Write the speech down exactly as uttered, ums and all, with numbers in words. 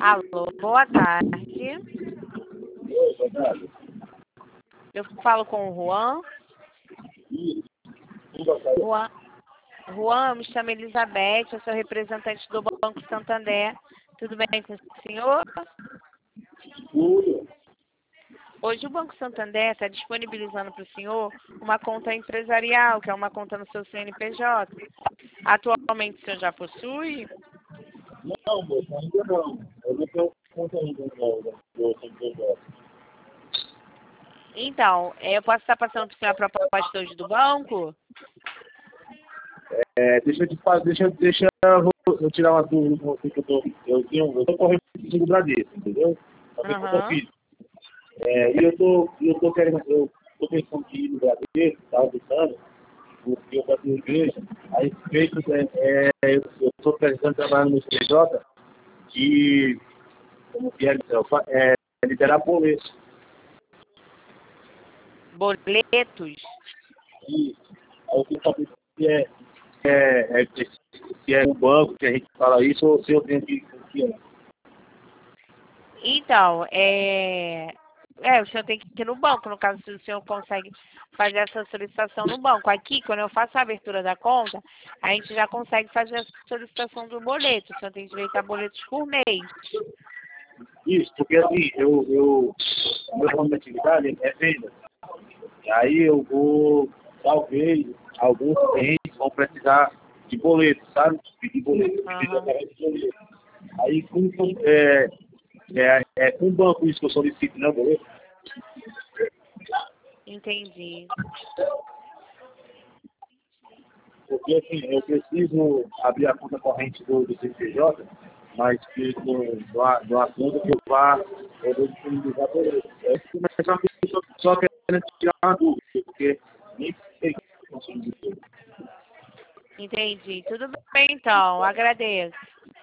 Alô, boa tarde. Oi, boa tarde. Eu falo com o Juan. Isso. Boa tarde. Juan, Juan, eu me chamo Elizabeth, eu sou representante do Banco Santander. Tudo bem com o senhor? Tudo. Hoje o Banco Santander está disponibilizando para o senhor uma conta empresarial, que é uma conta no seu C N P J. Atualmente o senhor já possui? Não, moça, ainda não. Eu não tenho conta ainda não, do C N P J. Então, eu posso estar passando para o senhor a proposta hoje do banco? É, deixa eu te fazer, deixa, deixa eu, eu tirar uma dúvida com você que eu tô. Eu tenho, eu tô correndo do Bradesco, entendeu? Também que eu tô Aham. filho. É, e eu tô, eu tô querendo, eu tô pensando em ir no Bradesco, tava pensando, porque eu faço igreja, aí feito, é, é, eu, eu tô precisando trabalhar no C N P J de, como que é, é, liberar boleto. Boletos? E aí eu queria saber se é, é, é, se é no banco que a gente fala isso ou se eu tenho que confiar. Então, é... é, o senhor tem que ir no banco, no caso, se o senhor consegue fazer essa solicitação no banco. Aqui, quando eu faço a abertura da conta, a gente já consegue fazer a solicitação do boleto. O senhor tem direito a boletos por mês. Isso, porque assim, eu, eu, o meu ramo de atividade é venda. E aí eu vou, talvez, alguns clientes vão precisar de boleto, sabe? Pedir boleto, pedir Aham, através de boleto. Aí com, é, é, é com o banco isso que eu solicito, né, boleto? entendi. Porque assim, eu preciso abrir a conta corrente do, do C N P J, mas que no, no, no assunto que eu vá poder disponibilizar por ele. É começar a pessoa só querendo tirar uma dúvida, porque nem sei como dizer. Entendi. Tudo bem, então. Agradeço.